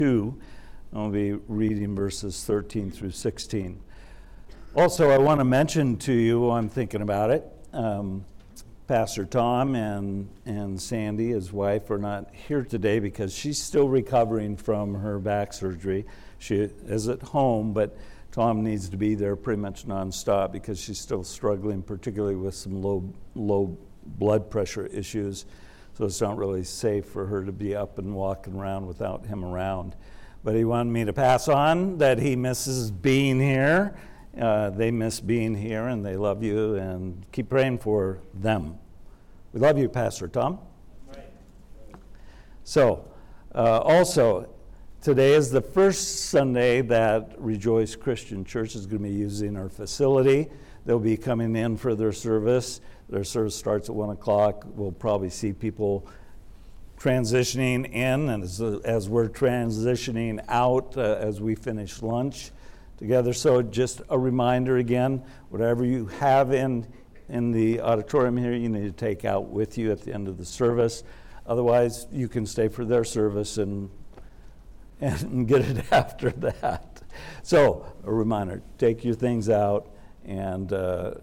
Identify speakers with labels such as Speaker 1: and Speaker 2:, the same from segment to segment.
Speaker 1: 2. I'll be reading verses 13 through 16. Also, I want to mention to you, while I'm thinking about it, Pastor Tom and Sandy, his wife, are not here today because she's still recovering from her back surgery. She is at home, but Tom needs to be there pretty much nonstop because she's still struggling, particularly with some low blood pressure issues. So it's not really safe for her to be up and walking around without him around. But he wanted me to pass on that he misses being here. They miss being here, and they love you, and keep praying for them. We love you, Pastor Tom. Right. So, also, today is the first Sunday that Rejoice Christian Church is going to be using our facility. They'll be coming in for their service. Their service starts at 1 o'clock. We'll probably see people transitioning in, and as we're transitioning out as we finish lunch together. So just a reminder again, whatever you have in the auditorium here, you need to take out with you at the end of the service. Otherwise, you can stay for their service and get it after that. So a reminder, take your things out and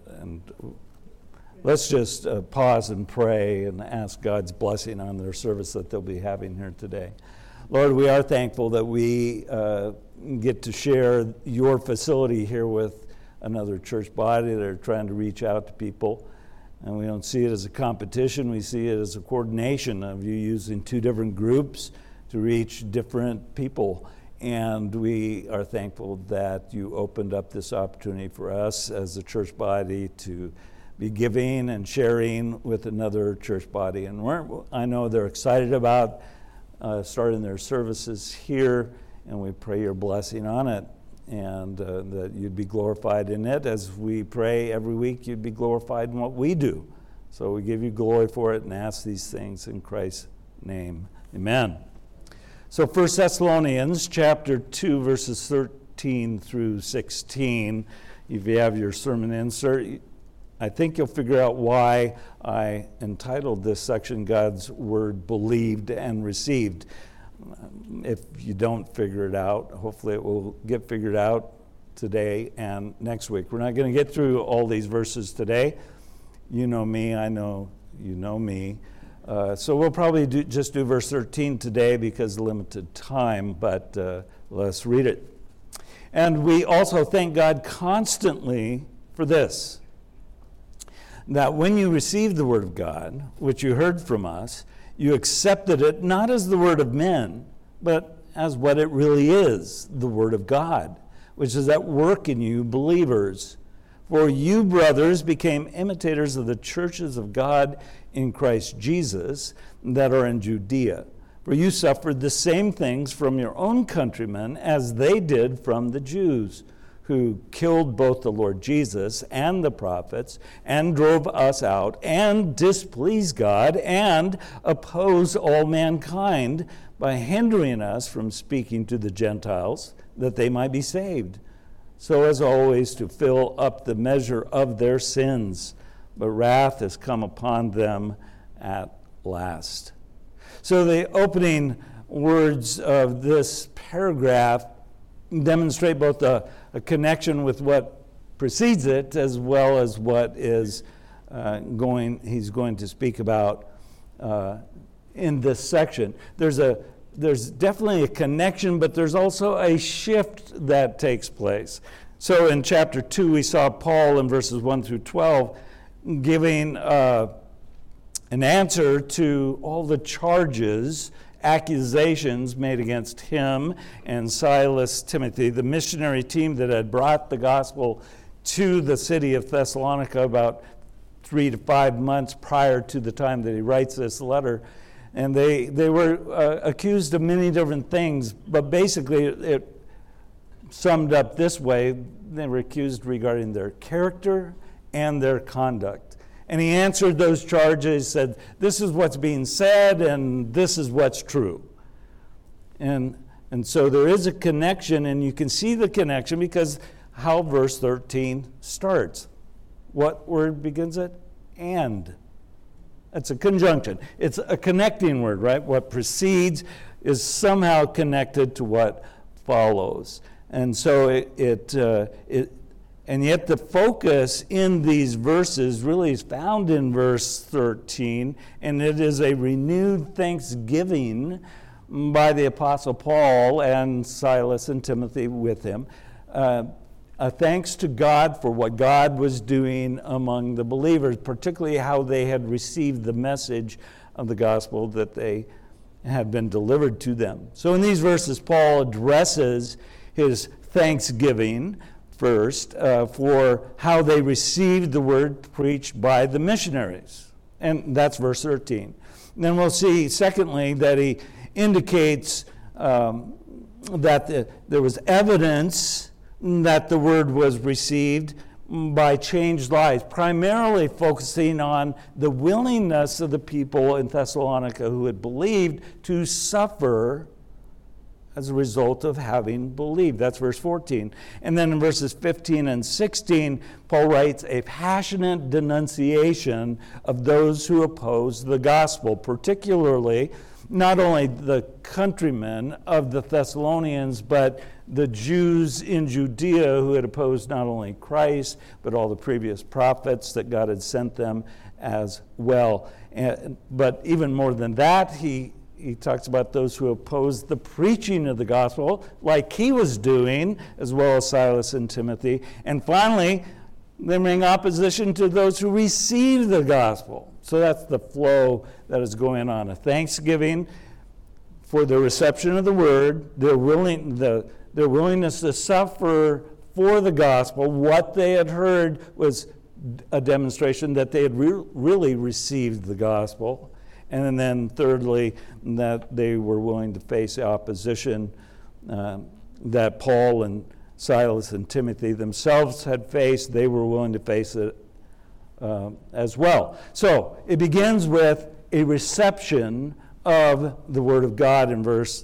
Speaker 1: let's just pause and pray and ask God's blessing on their service that they'll be having here today. Lord, we are thankful that we get to share your facility here with another church body that are trying to reach out to people. And we don't see it as a competition. We see it as a coordination of you using two different groups to reach different people. And we are thankful that you opened up this opportunity for us as a church body to be giving and sharing with another church body. And I know they're excited about starting their services here, and we pray your blessing on it, and that you'd be glorified in it. As we pray every week, you'd be glorified in what we do. So we give you glory for it and ask these things in Christ's name. Amen. So 1 Thessalonians chapter 2, verses 13 through 16. If you have your sermon insert, I think you'll figure out why I entitled this section, God's Word Believed and Received. If you don't figure it out, hopefully it will get figured out today and next week. We're not going to get through all these verses today. You know me, I know you know me. So we'll probably just do verse 13 today because of limited time, but let's read it. And we also thank God constantly for this, that when you received the word of God, which you heard from us, you accepted it not as the word of men, but as what it really is, the word of God, which is at work in you believers. For you, brothers, became imitators of the churches of God in Christ Jesus that are in Judea. For you suffered the same things from your own countrymen as they did from the Jews, who killed both the Lord Jesus and the prophets, and drove us out, and displeased God, and oppose all mankind by hindering us from speaking to the Gentiles, that they might be saved, so as always to fill up the measure of their sins. But wrath has come upon them at last. So the opening words of this paragraph demonstrate both a connection with what precedes it as well as what is he's going to speak about in this section. There's definitely a connection, but there's also a shift that takes place. So in chapter 2, we saw Paul in verses 1 through 12 giving an answer to all the charges, accusations made against him and Silas, Timothy, the missionary team that had brought the gospel to the city of Thessalonica about 3 to 5 months prior to the time that he writes this letter. And they were accused of many different things, but basically it summed up this way. They were accused regarding their character and their conduct. And he answered those charges, said, this is what's being said, and this is what's true. And so there is a connection, and you can see the connection because how verse 13 starts. What word begins it? And. It's a conjunction. It's a connecting word, right? What precedes is somehow connected to what follows. And so and yet the focus in these verses really is found in verse 13, and it is a renewed thanksgiving by the Apostle Paul and Silas and Timothy with him. A thanks to God for what God was doing among the believers, particularly how they had received the message of the gospel that they had been delivered to them. So in these verses, Paul addresses his thanksgiving first for how they received the word preached by the missionaries. And that's verse 13. And then we'll see, secondly, that he indicates that there was evidence that the word was received by changed lives, primarily focusing on the willingness of the people in Thessalonica who had believed to suffer as a result of having believed. That's verse 14. And then in verses 15 and 16, Paul writes a passionate denunciation of those who oppose the gospel, particularly not only the countrymen of the Thessalonians, but the Jews in Judea who had opposed not only Christ, but all the previous prophets that God had sent them as well. But even more than that, he talks about those who opposed the preaching of the gospel, like he was doing, as well as Silas and Timothy. And finally, they bring opposition to those who received the gospel. So that's the flow that is going on. A thanksgiving for the reception of the word, their willingness to suffer for the gospel. What they had heard was a demonstration that they had really received the gospel. And then thirdly, that they were willing to face the opposition that Paul and Silas and Timothy themselves had faced. They were willing to face it as well. So it begins with a reception of the Word of God in verse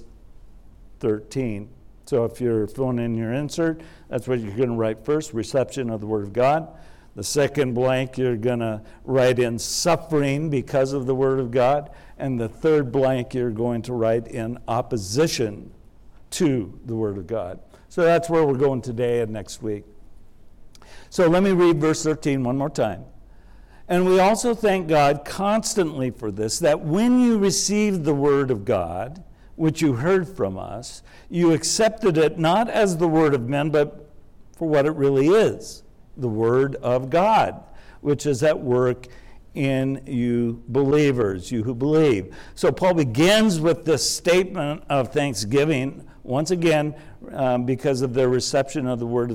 Speaker 1: 13. So if you're filling in your insert, that's what you're going to write first, reception of the Word of God. The second blank, you're going to write in suffering because of the Word of God. And the third blank, you're going to write in opposition to the Word of God. So that's where we're going today and next week. So let me read verse 13 one more time. And we also thank God constantly for this, that when you received the Word of God, which you heard from us, you accepted it not as the word of men, but for what it really is, the Word of God, which is at work in you believers, you who believe. So Paul begins with this statement of thanksgiving, once again, because of their reception of the Word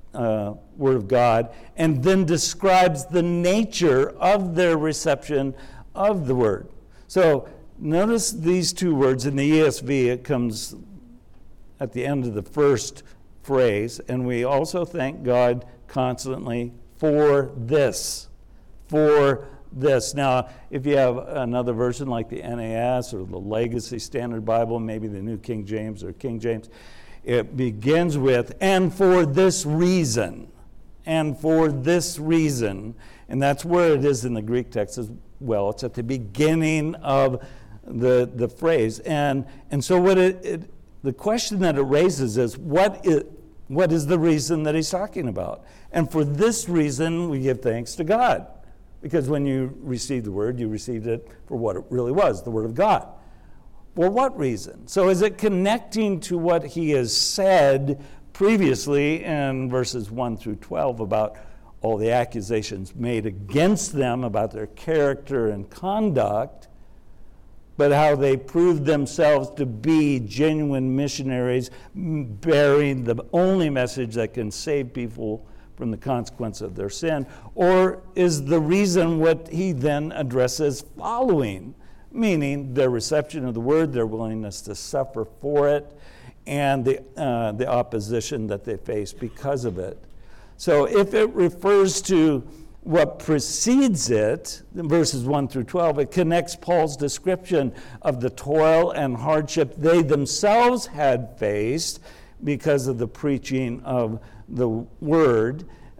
Speaker 1: of God, and then describes the nature of their reception of the Word. So notice these two words. In the ESV, it comes at the end of the first phrase, and we also thank God constantly for this. For this. Now, if you have another version like the NAS or the Legacy Standard Bible, maybe the New King James or King James, it begins with, and for this reason. And for this reason. And that's where it is in the Greek text as well. It's at the beginning of the phrase. And so what the question that it raises is, what is the reason that he's talking about? And for this reason, we give thanks to God. Because when you received the word, you received it for what it really was, the Word of God. For what reason? So is it connecting to what he has said previously in verses 1 through 12 about all the accusations made against them about their character and conduct, but how they proved themselves to be genuine missionaries bearing the only message that can save people from the consequence of their sin? Or is the reason what he then addresses following, meaning their reception of the word, their willingness to suffer for it, and the opposition that they face because of it? So if it refers to what precedes it, in verses 1 through 12, it connects Paul's description of the toil and hardship they themselves had faced because of the preaching of the word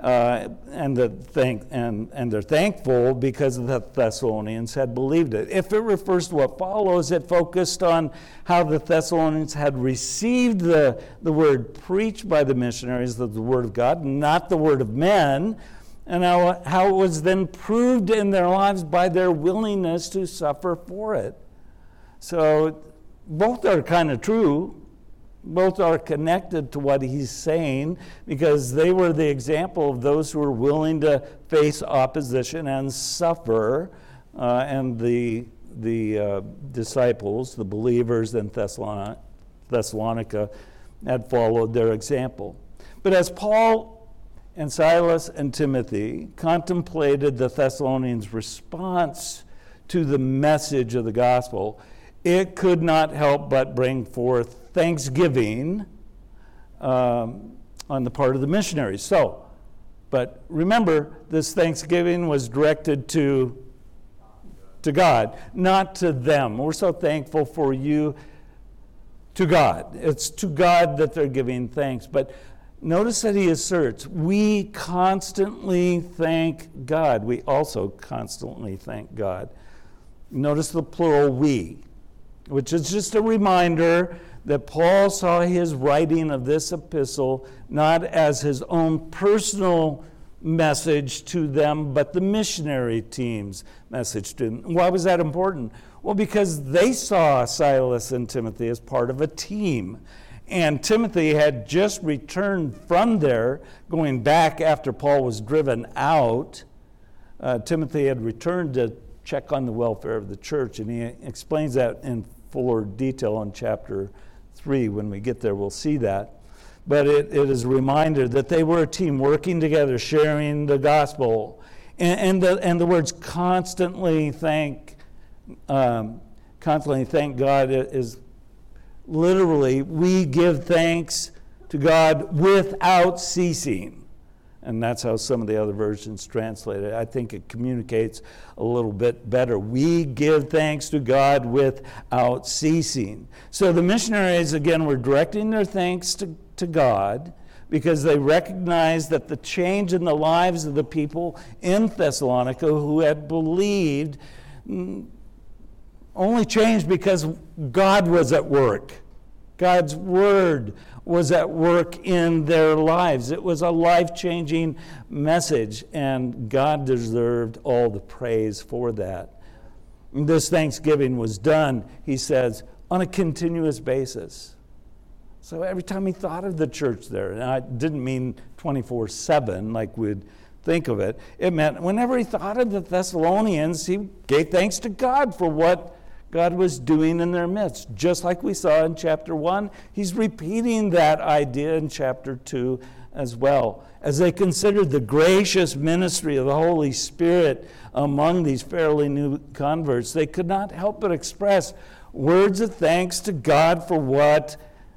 Speaker 1: and they're thankful because the Thessalonians had believed it. If it refers to what follows, it focused on how the Thessalonians had received the word preached by the missionaries of the word of God, not the word of men, and how it was then proved in their lives by their willingness to suffer for it. So both are kind of true. Both are connected to what he's saying because they were the example of those who were willing to face opposition and suffer. And the disciples, the believers in Thessalonica, had followed their example. But as Paul and Silas and Timothy contemplated the Thessalonians' response to the message of the gospel, it could not help but bring forth thanksgiving on the part of the missionaries. But remember, this thanksgiving was directed to God, not to them. We're so thankful for you, to God. It's to God that they're giving thanks. But notice that he asserts, we constantly thank God. We also constantly thank God. Notice the plural we, which is just a reminder that Paul saw his writing of this epistle not as his own personal message to them, but the missionary team's message to them. Why was that important? Well, because they saw Silas and Timothy as part of a team. And Timothy had just returned from there, going back after Paul was driven out. Timothy had returned to check on the welfare of the church, and he explains that in fuller detail in chapter 3. When we get there, we'll see that. But it is a reminder that they were a team working together, sharing the gospel. And the words constantly thank God is literally, we give thanks to God without ceasing. And that's how some of the other versions translate it. I think it communicates a little bit better. We give thanks to God without ceasing. So the missionaries, again, were directing their thanks to God because they recognized that the change in the lives of the people in Thessalonica who had believed only changed because God was at work. God's word was at work in their lives. It was a life-changing message, and God deserved all the praise for that. And this thanksgiving was done, he says, on a continuous basis. So every time he thought of the church there, and I didn't mean 24/7 like we'd think of it. It meant whenever he thought of the Thessalonians, he gave thanks to God for what God was doing in their midst. Just like we saw in chapter 1, he's repeating that idea in chapter 2 as well. As they considered the gracious ministry of the Holy Spirit among these fairly new converts, they could not help but express words of thanks to God for what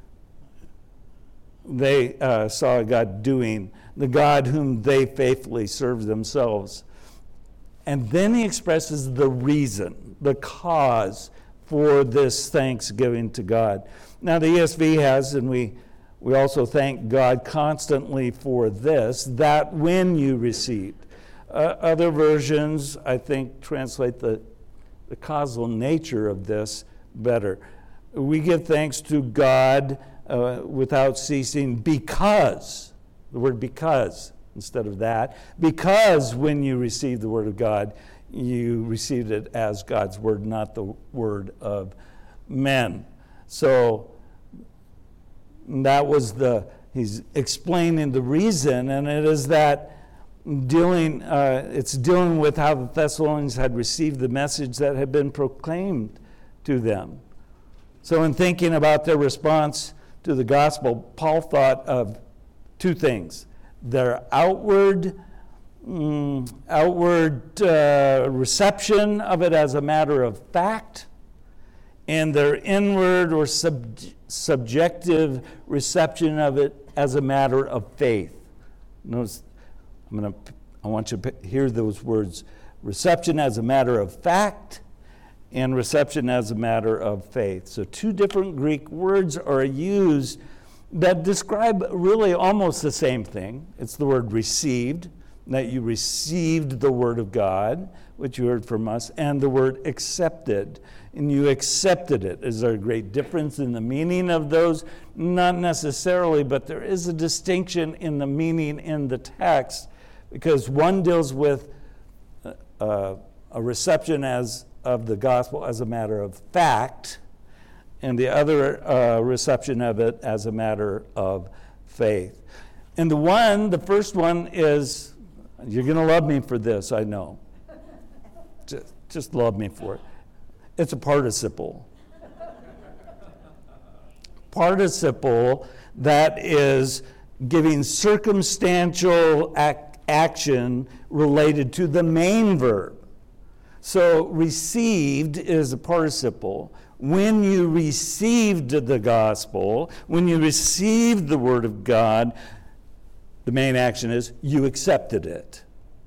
Speaker 1: they saw God doing, the God whom they faithfully served themselves. And then he expresses the reason, the cause for this thanksgiving to God. Now the ESV has, and we also thank God constantly for this, that when you received. Other versions, I think, translate the causal nature of this better. We give thanks to God without ceasing because, the word because, instead of that, because when you received the word of God, you received it as God's word, not the word of men. So that was he's explaining the reason, and it is that it's dealing with how the Thessalonians had received the message that had been proclaimed to them. So in thinking about their response to the gospel, Paul thought of two things: their outward reception of it as a matter of fact, and their inward or subjective reception of it as a matter of faith. Notice, I want you to hear those words: reception as a matter of fact and reception as a matter of faith. So two different Greek words are used that describe really almost the same thing. It's the word received, that you received the word of God, which you heard from us, and the word accepted, and you accepted it. Is there a great difference in the meaning of those? Not necessarily, but there is a distinction in the meaning in the text, because one deals with a reception of the gospel as a matter of fact, and the other reception of it as a matter of faith. And the first one is, you're going to love me for this, I know. Just love me for it. It's a participle. Participle that is giving circumstantial action related to the main verb. So received is a participle. When you received the gospel, when you received the word of God, the main action is you accepted it.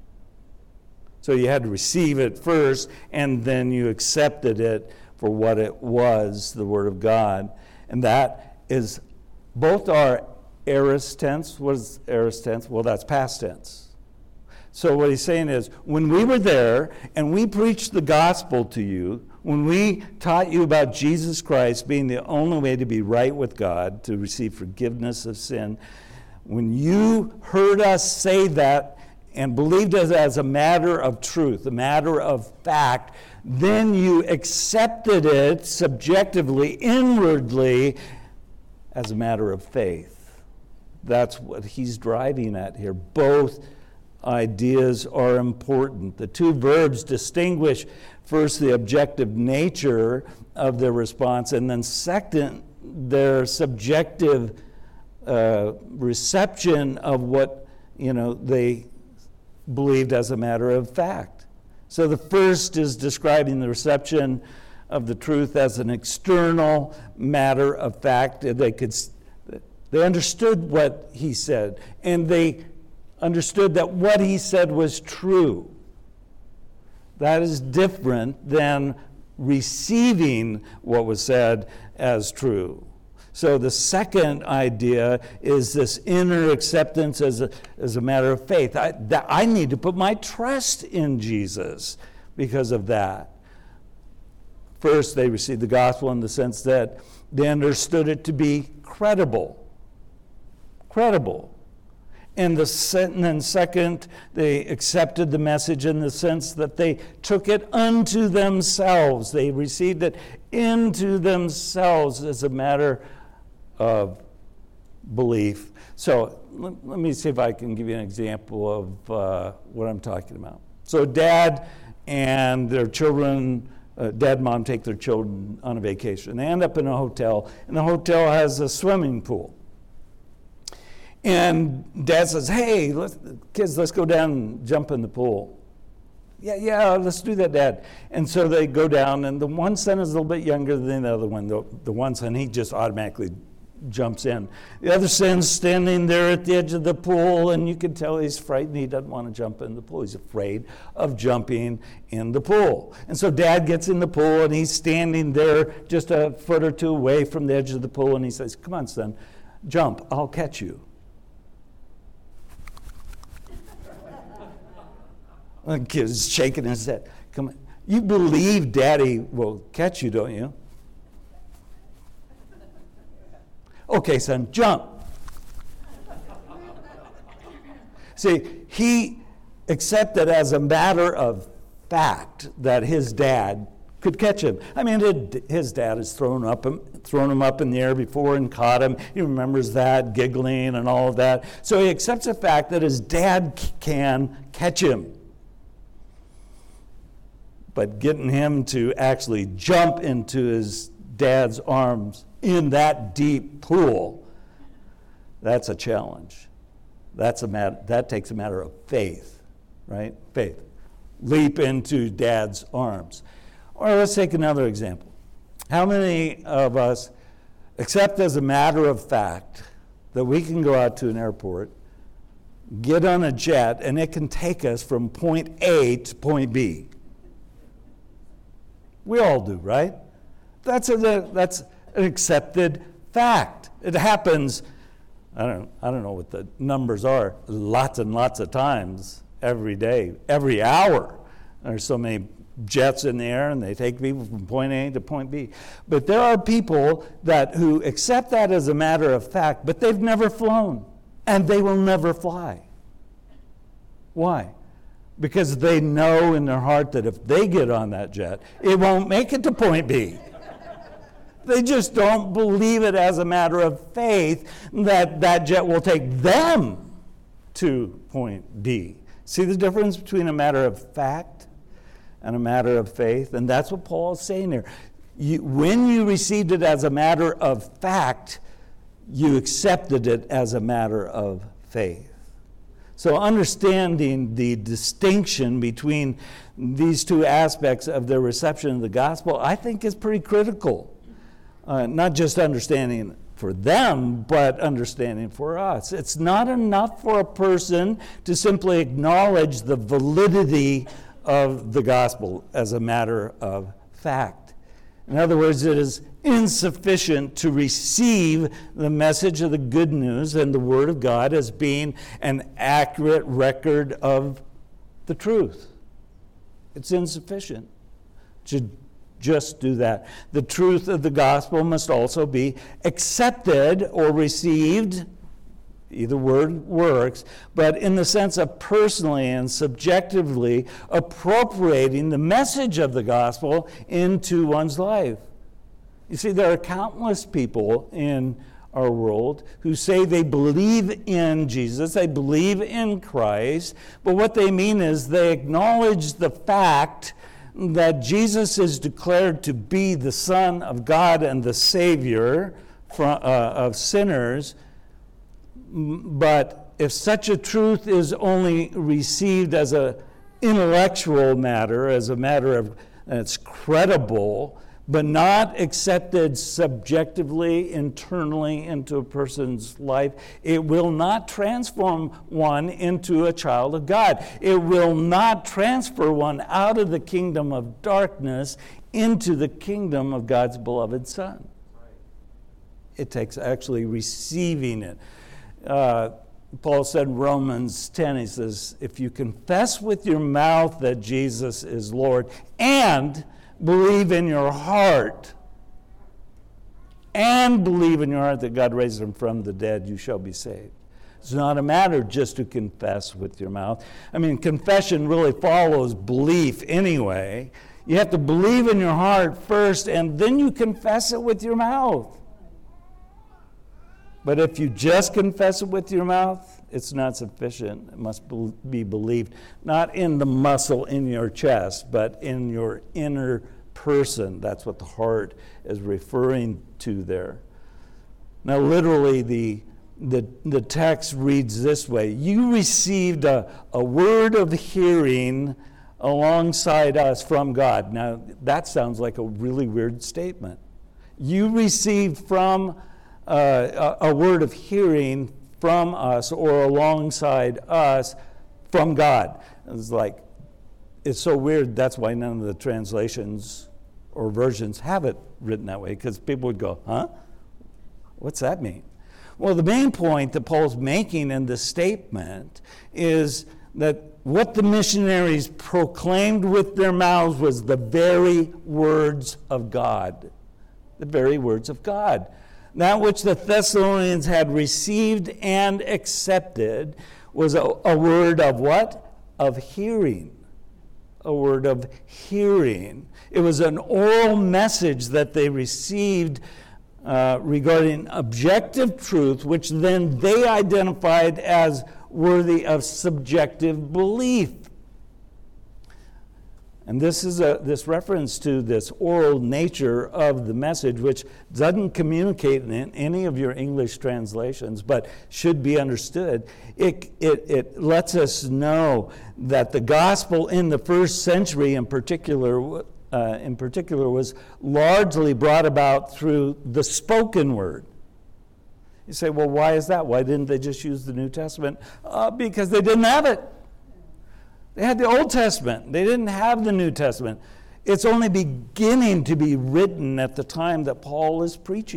Speaker 1: So you had to receive it first, and then you accepted it for what it was, the word of God. And that is both our aorist tense. What is aorist tense? Well, that's past tense. So what he's saying is, when we were there and we preached the gospel to you, when we taught you about Jesus Christ being the only way to be right with God, to receive forgiveness of sin, when you heard us say that and believed it as a matter of truth, a matter of fact, then you accepted it subjectively, inwardly, as a matter of faith. That's what he's driving at here. Both ideas are important. The two verbs distinguish first the objective nature of their response, and then second, their subjective reception of what they believed as a matter of fact. So the first is describing the reception of the truth as an external matter of fact. They understood what he said, and they understood that what he said was true. That is different than receiving what was said as true. So the second idea is this inner acceptance as a matter of faith. I need to put my trust in Jesus because of that. First, they received the gospel in the sense that they understood it to be credible. Credible. And then second, they accepted the message in the sense that they took it unto themselves. They received it into themselves as a matter of belief. So let me see if I can give you an example of what I'm talking about. So dad and their children, dad and mom take their children on a vacation. They end up in a hotel, and the hotel has a swimming pool. And dad says, hey, kids, let's go down and jump in the pool. Yeah, let's do that, Dad. And so they go down, and the one son is a little bit younger than the other one. The one son, he just automatically jumps in. The other son's standing there at the edge of the pool, and you can tell he's frightened. He doesn't want to jump in the pool. He's afraid of jumping in the pool. And so Dad gets in the pool, and he's standing there just a foot or two away from the edge of the pool, and he says, come on, son, jump. I'll catch you. The kid's shaking his head. Come on. You believe Daddy will catch you, don't you? Okay, son, jump. See, he accepted as a matter of fact that his dad could catch him. I mean, his dad has thrown him up in the air before and caught him. He remembers that, giggling and all of that. So he accepts the fact that his dad can catch him. But getting him to actually jump into his dad's arms in that deep pool, that's a challenge. That takes a matter of faith, right? Faith. Leap into dad's arms. Or let's take another example. How many of us accept as a matter of fact that we can go out to an airport, get on a jet, and it can take us from point A to point B? We all do, right? That's an accepted fact. It happens, I don't know what the numbers are, lots and lots of times every day, every hour. There's so many jets in the air, and they take people from point A to point B. But there are people who accept that as a matter of fact, but they've never flown, and they will never fly. Why? Because they know in their heart that if they get on that jet, it won't make it to point B. They just don't believe it as a matter of faith that that jet will take them to point D. See the difference between a matter of fact and a matter of faith? And that's what Paul is saying here. When you received it as a matter of fact, you accepted it as a matter of faith. So understanding the distinction between these two aspects of their reception of the gospel, I think is pretty critical. Not just understanding for them, but understanding for us. It's not enough for a person to simply acknowledge the validity of the gospel as a matter of fact. In other words, it is insufficient to receive the message of the good news and the Word of God as being an accurate record of the truth. It's insufficient to just do that. The truth of the gospel must also be accepted or received. Either word works, but in the sense of personally and subjectively appropriating the message of the gospel into one's life. You see, there are countless people in our world who say they believe in Jesus, they believe in Christ, but what they mean is they acknowledge the fact that Jesus is declared to be the Son of God and the Savior of sinners. But if such a truth is only received as an intellectual matter, as a matter of it's credible, but not accepted subjectively, internally into a person's life, it will not transform one into a child of God. It will not transfer one out of the kingdom of darkness into the kingdom of God's beloved Son. It takes actually receiving it. Paul said in Romans 10, he says, if you confess with your mouth that Jesus is Lord and believe in your heart that God raised him from the dead, you shall be saved. It's not a matter just to confess with your mouth. I mean, confession really follows belief anyway. You have to believe in your heart first, and then you confess it with your mouth. But if you just confess it with your mouth, it's not sufficient. It must be believed, not in the muscle in your chest, but in your inner person. That's what the heart is referring to there. Now, literally, the text reads this way. You received a word of hearing alongside us from God. Now, that sounds like a really weird statement. You received from a word of hearing from us or alongside us from God. It's so weird, that's why none of the translations or versions have it written that way, because people would go, huh? What's that mean? Well, the main point that Paul's making in this statement is that what the missionaries proclaimed with their mouths was the very words of God. The very words of God. That which the Thessalonians had received and accepted was a word of what? Of hearing. A word of hearing. It was an oral message that they received regarding objective truth, which then they identified as worthy of subjective belief. And this is this reference to this oral nature of the message, which doesn't communicate in any of your English translations, but should be understood. It lets us know that the gospel in the first century in particular was largely brought about through the spoken word. You say, well, why is that? Why didn't they just use the New Testament? Because they didn't have it. They had the Old Testament. They didn't have the New Testament. It's only beginning to be written at the time that Paul is preaching.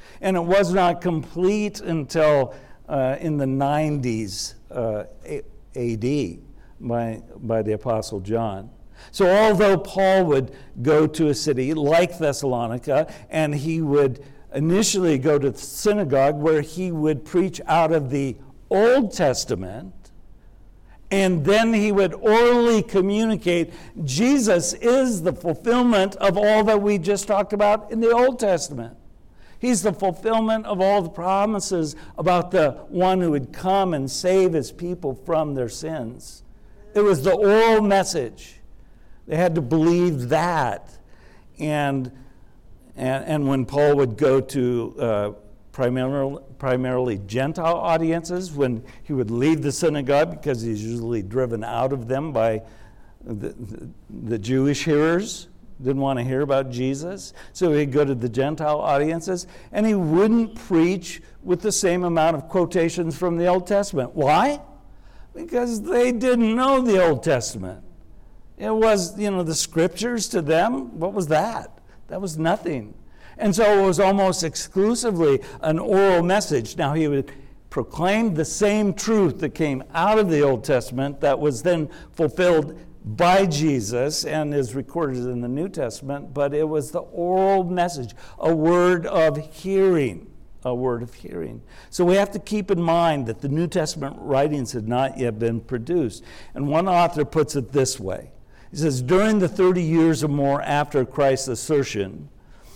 Speaker 1: And it was not complete until in the 90s AD by the Apostle John. So although Paul would go to a city like Thessalonica, and he would initially go to the synagogue where he would preach out of the Old Testament, and then he would orally communicate Jesus is the fulfillment of all that we just talked about in the Old Testament. He's the fulfillment of all the promises about the one who would come and save his people from their sins. It was the oral message. They had to believe that. And when Paul would go to primarily Gentile audiences, when he would leave the synagogue, because he's usually driven out of them by the Jewish hearers, didn't want to hear about Jesus, so he'd go to the Gentile audiences, and he wouldn't preach with the same amount of quotations from the Old Testament. Why? Because they didn't know the Old Testament. It was, the scriptures to them. What was that? That was nothing. And so it was almost exclusively an oral message. Now he would proclaim the same truth that came out of the Old Testament that was then fulfilled by Jesus and is recorded in the New Testament, but it was the oral message, a word of hearing. A word of hearing. So we have to keep in mind that the New Testament writings had not yet been produced. And one author puts it this way. He says, during the 30 years or more after Christ's ascension,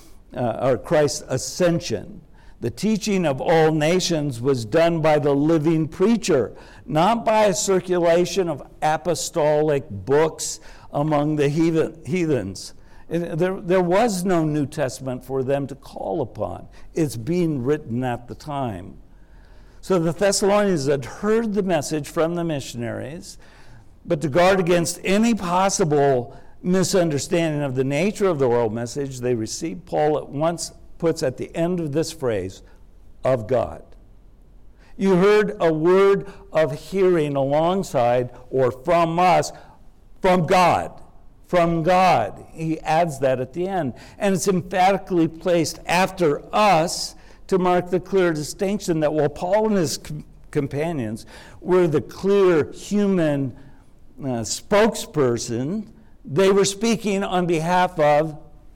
Speaker 1: the teaching of all nations was done by the living preacher, not by a circulation of apostolic books among the heathens. There was no New Testament for them to call upon. It's being written at the time. So the Thessalonians had heard the message from the missionaries, but to guard against any possible misunderstanding of the nature of the oral message, they received Paul at once puts at the end of this phrase, of God. You heard a word of hearing alongside or from us, from God. From God. He adds that at the end. And it's emphatically placed after us to mark the clear distinction that while Paul and his companions were the clear human spokesperson, they were speaking on behalf of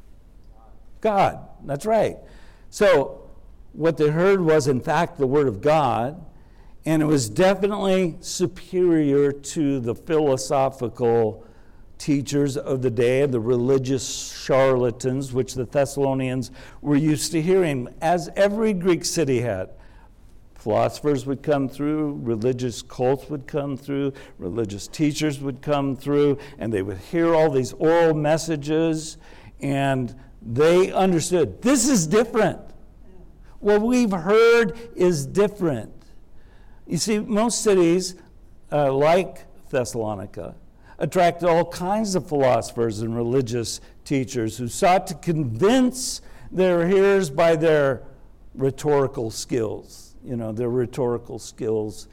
Speaker 1: God. That's right. So what they heard was, in fact, the Word of God, and it was definitely superior to the philosophical teachers of the day, the religious charlatans, which the Thessalonians were used to hearing, as every Greek city had. Philosophers would come through, religious cults would come through, religious teachers would come through, and they would hear all these oral messages, and they understood, this is different. What we've heard is different. You see, most cities, like Thessalonica, attracted all kinds of philosophers and religious teachers who sought to convince their hearers by their rhetorical skills. Their rhetorical skills,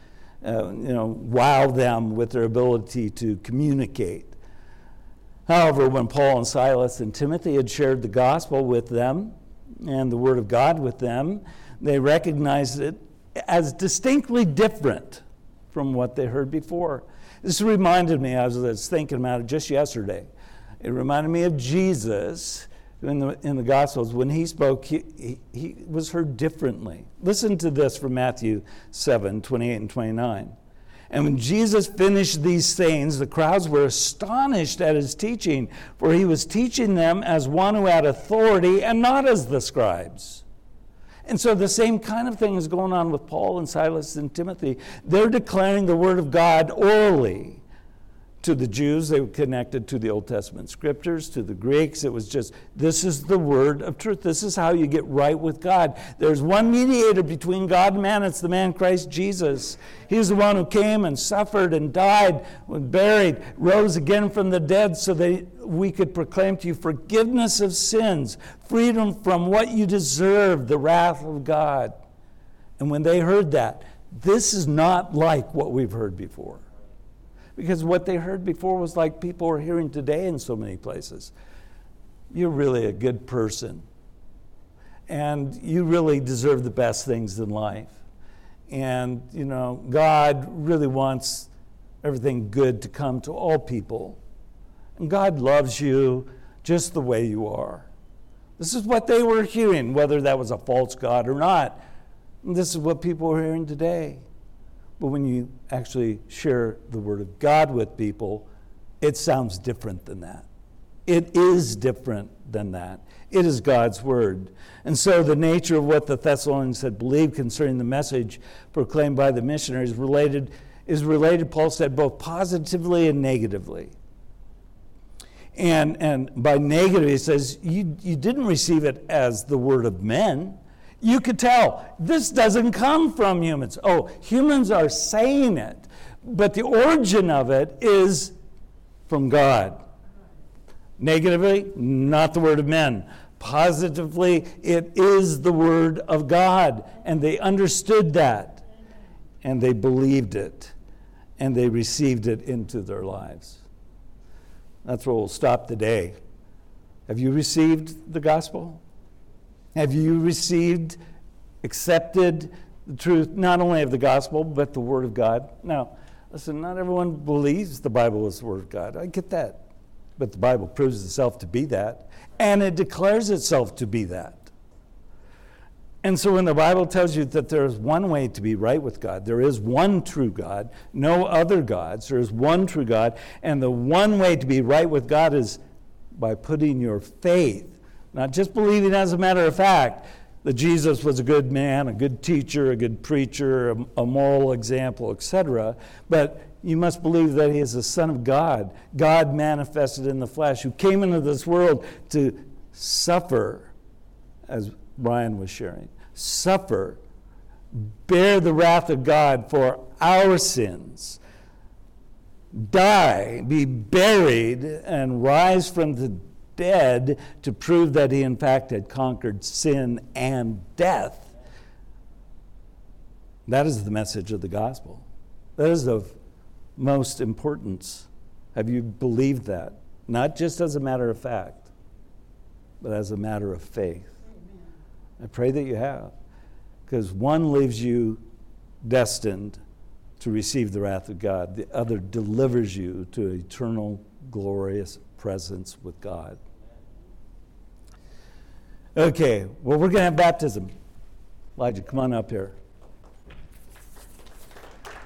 Speaker 1: wow them with their ability to communicate. However, when Paul and Silas and Timothy had shared the gospel with them and the word of God with them, they recognized it as distinctly different from what they heard before. This reminded me, I was thinking about it just yesterday. It reminded me of Jesus in the Gospels. When he spoke, he was heard differently. Listen to this from Matthew 7, 28 and 29. And when Jesus finished these sayings, the crowds were astonished at his teaching, for he was teaching them as one who had authority and not as the scribes. And so the same kind of thing is going on with Paul and Silas and Timothy. They're declaring the word of God orally. To the Jews, they were connected to the Old Testament scriptures. To the Greeks, it was just, this is the word of truth. This is how you get right with God. There's one mediator between God and man. It's the man Christ Jesus. He's the one who came and suffered and died, was buried, rose again from the dead so that we could proclaim to you forgiveness of sins, freedom from what you deserve, the wrath of God. And when they heard that, this is not like what we've heard before. Because what they heard before was like people are hearing today in so many places. You're really a good person. and you really deserve the best things in life. And, God really wants everything good to come to all people. And God loves you just the way you are. This is what they were hearing, whether that was a false God or not. And this is what people are hearing today. But when you actually share the Word of God with people, it sounds different than that. It is different than that. It is God's Word. And so the nature of what the Thessalonians had believed concerning the message proclaimed by the missionaries is related, Paul said, both positively and negatively. And by negative, he says, you didn't receive it as the word of men. You could tell, this doesn't come from humans. Oh, humans are saying it, but the origin of it is from God. Negatively, not the word of men. Positively, it is the word of God. And they understood that. And they believed it. And they received it into their lives. That's where we'll stop today. Have you received the gospel? Have you accepted the truth, not only of the gospel, but the word of God? Now, listen, not everyone believes the Bible is the word of God. I get that. But the Bible proves itself to be that, and it declares itself to be that. And so when the Bible tells you that there is one way to be right with God, there is one true God, no other gods, there is one true God, and the one way to be right with God is by putting your faith, not just believing as a matter of fact that Jesus was a good man, a good teacher, a good preacher, a moral example, etc., but you must believe that he is the Son of God, God manifested in the flesh, who came into this world to suffer, as Brian was sharing, suffer, bear the wrath of God for our sins, die, be buried, and rise from the dead to prove that he in fact had conquered sin and death. That is the message of the gospel. That is of most importance. Have you believed that? Not just as a matter of fact, but as a matter of faith. I pray that you have, because one leaves you destined to receive the wrath of God. The other delivers you to eternal, glorious presence with God. Okay, well, we're going to have baptism. Elijah, come on up here.